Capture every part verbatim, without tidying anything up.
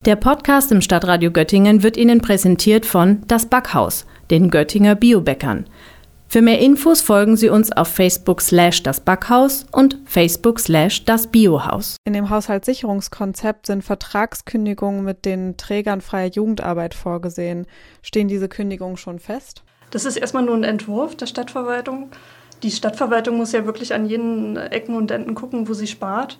Der Podcast im Stadtradio Göttingen wird Ihnen präsentiert von Das Backhaus, den Göttinger Biobäckern. Für mehr Infos folgen Sie uns auf Facebook slash das Backhaus und Facebook slash das Biohaus. In dem Haushaltssicherungskonzept sind Vertragskündigungen mit den Trägern freier Jugendarbeit vorgesehen. Stehen diese Kündigungen schon fest? Das ist erstmal nur ein Entwurf der Stadtverwaltung. Die Stadtverwaltung muss ja wirklich an jeden Ecken und Enden gucken, wo sie spart.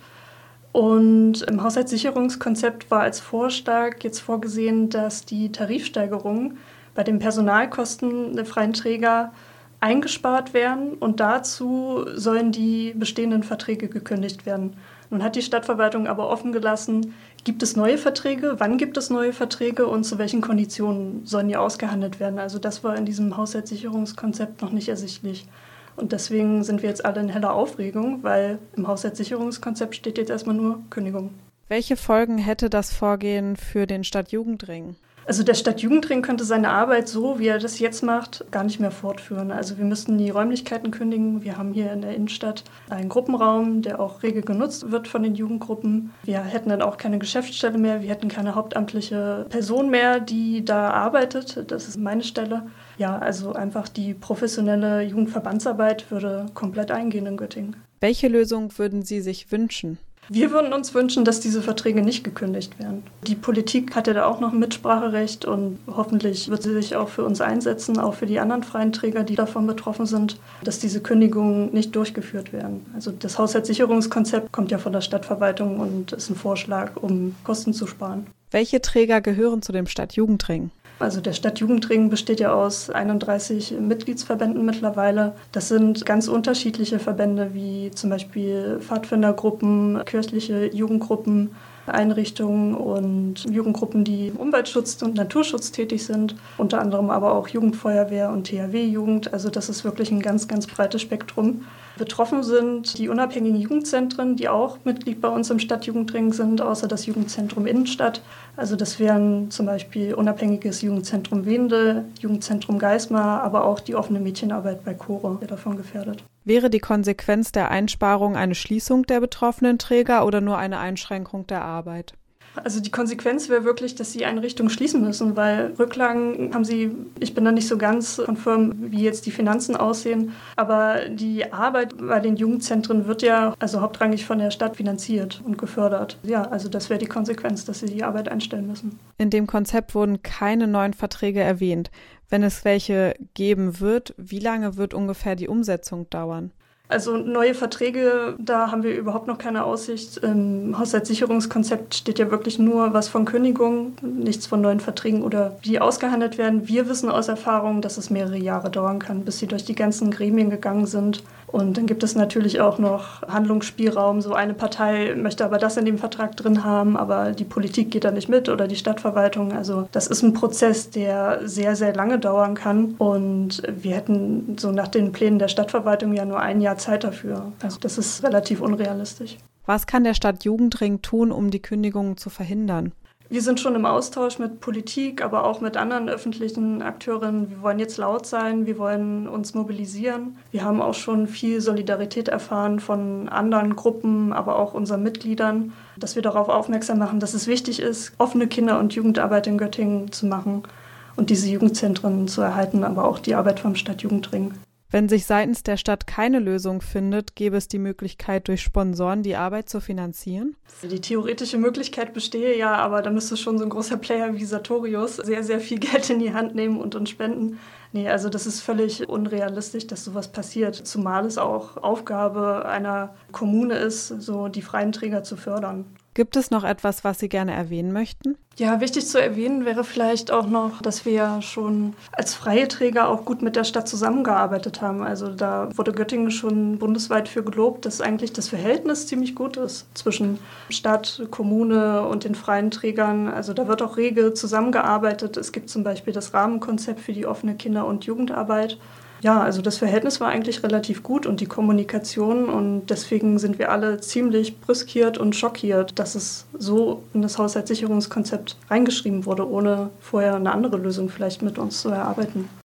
Und im Haushaltssicherungskonzept war als Vorschlag jetzt vorgesehen, dass die Tarifsteigerungen bei den Personalkosten der freien Träger eingespart werden und dazu sollen die bestehenden Verträge gekündigt werden. Nun hat die Stadtverwaltung aber offen gelassen, gibt es neue Verträge, wann gibt es neue Verträge und zu welchen Konditionen sollen die ausgehandelt werden. Also das war in diesem Haushaltssicherungskonzept noch nicht ersichtlich. Und deswegen sind wir jetzt alle in heller Aufregung, weil im Haushaltssicherungskonzept steht jetzt erstmal nur Kündigung. Welche Folgen hätte das Vorgehen für den Stadtjugendring? Also der Stadtjugendring könnte seine Arbeit so, wie er das jetzt macht, gar nicht mehr fortführen. Also wir müssten die Räumlichkeiten kündigen. Wir haben hier in der Innenstadt einen Gruppenraum, der auch rege genutzt wird von den Jugendgruppen. Wir hätten dann auch keine Geschäftsstelle mehr. Wir hätten keine hauptamtliche Person mehr, die da arbeitet. Das ist meine Stelle. Ja, also einfach die professionelle Jugendverbandsarbeit würde komplett eingehen in Göttingen. Welche Lösung würden Sie sich wünschen? Wir würden uns wünschen, dass diese Verträge nicht gekündigt werden. Die Politik hat ja da auch noch ein Mitspracherecht und hoffentlich wird sie sich auch für uns einsetzen, auch für die anderen freien Träger, die davon betroffen sind, dass diese Kündigungen nicht durchgeführt werden. Also das Haushaltssicherungskonzept kommt ja von der Stadtverwaltung und ist ein Vorschlag, um Kosten zu sparen. Welche Träger gehören zu dem Stadtjugendring? Also der Stadtjugendring besteht ja aus einunddreißig Mitgliedsverbänden mittlerweile. Das sind ganz unterschiedliche Verbände wie zum Beispiel Pfadfindergruppen, kirchliche Jugendgruppen, Einrichtungen und Jugendgruppen, die im Umweltschutz und Naturschutz tätig sind. Unter anderem aber auch Jugendfeuerwehr und T H W-Jugend. Also das ist wirklich ein ganz, ganz breites Spektrum. Betroffen sind die unabhängigen Jugendzentren, die auch Mitglied bei uns im Stadtjugendring sind, außer das Jugendzentrum Innenstadt. Also das wären zum Beispiel unabhängiges Jugendzentrum Wende, Jugendzentrum Geismar, aber auch die offene Mädchenarbeit bei Chore, der davon gefährdet. Wäre die Konsequenz der Einsparung eine Schließung der betroffenen Träger oder nur eine Einschränkung der Arbeit? Also die Konsequenz wäre wirklich, dass sie Einrichtungen schließen müssen, weil Rücklagen haben sie, ich bin da nicht so ganz konfirm, wie jetzt die Finanzen aussehen, aber die Arbeit bei den Jugendzentren wird ja also hauptrangig von der Stadt finanziert und gefördert. Ja, also das wäre die Konsequenz, dass sie die Arbeit einstellen müssen. In dem Konzept wurden keine neuen Verträge erwähnt. Wenn es welche geben wird, wie lange wird ungefähr die Umsetzung dauern? Also neue Verträge, da haben wir überhaupt noch keine Aussicht. Im Haushaltssicherungskonzept steht ja wirklich nur was von Kündigung, nichts von neuen Verträgen oder wie ausgehandelt werden. Wir wissen aus Erfahrung, dass es mehrere Jahre dauern kann, bis sie durch die ganzen Gremien gegangen sind. Und dann gibt es natürlich auch noch Handlungsspielraum. So eine Partei möchte aber das in dem Vertrag drin haben, aber die Politik geht da nicht mit oder die Stadtverwaltung. Also das ist ein Prozess, der sehr, sehr lange dauern kann. Und wir hätten so nach den Plänen der Stadtverwaltung ja nur ein Jahr Zeit dafür. Also das ist relativ unrealistisch. Was kann der Stadtjugendring tun, um die Kündigungen zu verhindern? Wir sind schon im Austausch mit Politik, aber auch mit anderen öffentlichen Akteurinnen. Wir wollen jetzt laut sein, wir wollen uns mobilisieren. Wir haben auch schon viel Solidarität erfahren von anderen Gruppen, aber auch unseren Mitgliedern, dass wir darauf aufmerksam machen, dass es wichtig ist, offene Kinder- und Jugendarbeit in Göttingen zu machen und diese Jugendzentren zu erhalten, aber auch die Arbeit vom Stadtjugendring. Wenn sich seitens der Stadt keine Lösung findet, gäbe es die Möglichkeit, durch Sponsoren die Arbeit zu finanzieren? Die theoretische Möglichkeit bestehe ja, aber da müsste schon so ein großer Player wie Sartorius sehr, sehr viel Geld in die Hand nehmen und uns spenden. Nee, also das ist völlig unrealistisch, dass sowas passiert, zumal es auch Aufgabe einer Kommune ist, so die freien Träger zu fördern. Gibt es noch etwas, was Sie gerne erwähnen möchten? Ja, wichtig zu erwähnen wäre vielleicht auch noch, dass wir ja schon als freie Träger auch gut mit der Stadt zusammengearbeitet haben. Also da wurde Göttingen schon bundesweit für gelobt, dass eigentlich das Verhältnis ziemlich gut ist zwischen Stadt, Kommune und den freien Trägern. Also da wird auch rege zusammengearbeitet. Es gibt zum Beispiel das Rahmenkonzept für die offene Kinder- und Jugendarbeit. Ja, also das Verhältnis war eigentlich relativ gut und die Kommunikation und deswegen sind wir alle ziemlich brüskiert und schockiert, dass es so in das Haushaltssicherungskonzept reingeschrieben wurde, ohne vorher eine andere Lösung vielleicht mit uns zu erarbeiten.